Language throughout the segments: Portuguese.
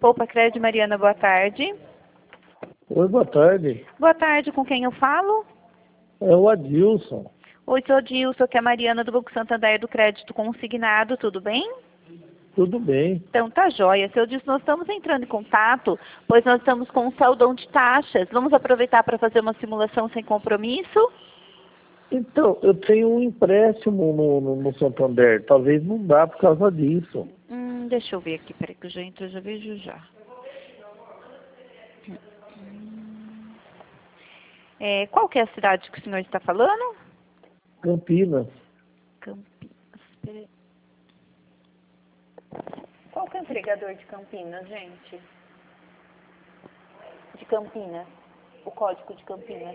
Poupa Crédito, Mariana, boa tarde. Oi, boa tarde. Boa tarde, com quem eu falo? É o Adilson. Oi, sou Dilson, que é a Mariana do Banco Santander do Crédito Consignado, tudo bem? Tudo bem? Então tá jóia. Seu Dilson, nós estamos entrando em contato, pois nós estamos com um saldão de taxas. Vamos aproveitar para fazer uma simulação sem compromisso? Então, eu tenho um empréstimo no Santander. Talvez não dá por causa disso. Deixa eu ver aqui, peraí que eu já entro, eu já vejo já. Qual que é a cidade que o senhor está falando? Campinas. Campinas, peraí. Qual que é o empregador de Campinas, gente? De Campinas. O código de Campinas.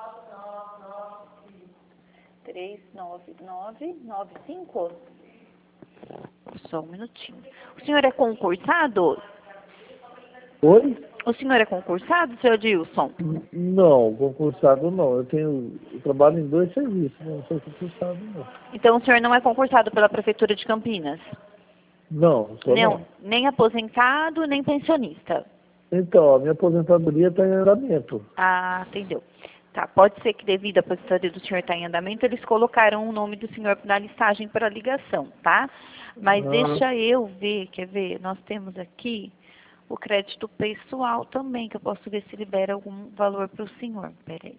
39995? Só um minutinho. O senhor é concursado? Oi? O senhor é concursado, seu Dilson? Não, concursado não. Eu trabalho em 2 serviços, não sou concursado não. Então o senhor não é concursado pela Prefeitura de Campinas? Não, sou não. Nem aposentado, nem pensionista? Então, a minha aposentadoria está em andamento. Ah, entendeu. Tá, pode ser que devido à aposentadoria do senhor estar em andamento, eles colocaram o nome do senhor na listagem para ligação, tá? Mas deixa eu ver, quer ver? Nós temos aqui o crédito pessoal também, que eu posso ver se libera algum valor para o senhor. Peraí.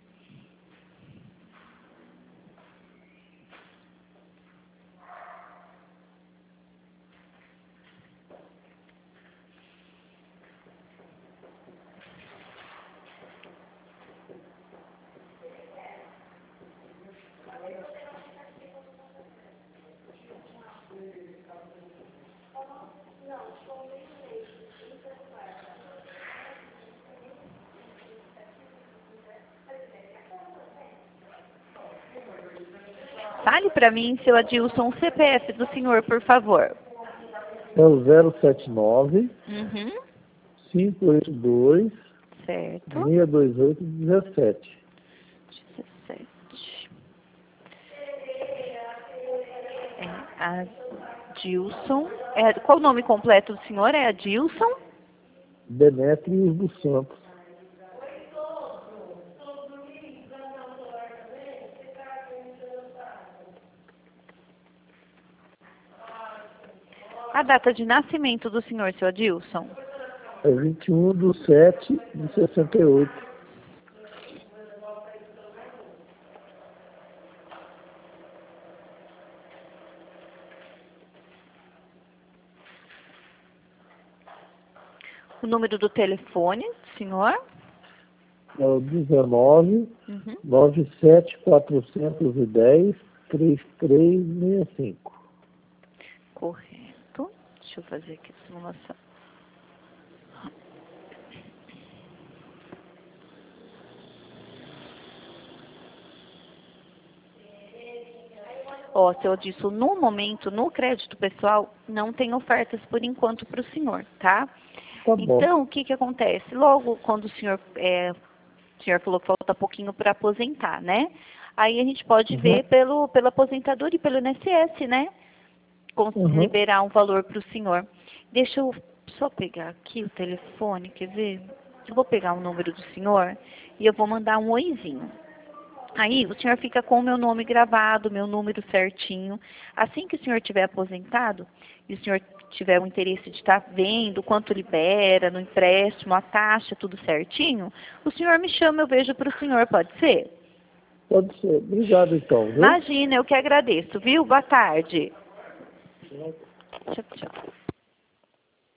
Fale para mim, seu Adilson, o CPF do senhor, por favor. É o 079 582 Certo. 628 17. 17. Adilson. Qual o nome completo do senhor? É Adilson? Demétrios dos Santos. A data de nascimento do senhor, seu Adilson? É 21/7/68. O número do telefone, senhor? É o 19 97 410 3365. Correto. Deixa eu fazer aqui a simulação. Ó, seu Adilson, no momento, no crédito pessoal, não tem ofertas por enquanto para o senhor, tá? Tá bom. Então, o que que acontece? Logo, quando o senhor falou que falta pouquinho para aposentar, né? Aí a gente pode ver pela aposentadoria e pelo INSS, né? Liberar um valor para o senhor. Deixa eu só pegar aqui o telefone, quer ver? Eu vou pegar o número do senhor e eu vou mandar um oizinho. Aí o senhor fica com o meu nome gravado, meu número certinho. Assim que o senhor tiver aposentado e o senhor tiver o interesse de estar vendo quanto libera no empréstimo, a taxa, tudo certinho, o senhor me chama, eu vejo para o senhor, pode ser? Pode ser. Obrigado, então. Viu? Imagina, eu que agradeço, viu? Boa tarde. Tchau, tchau.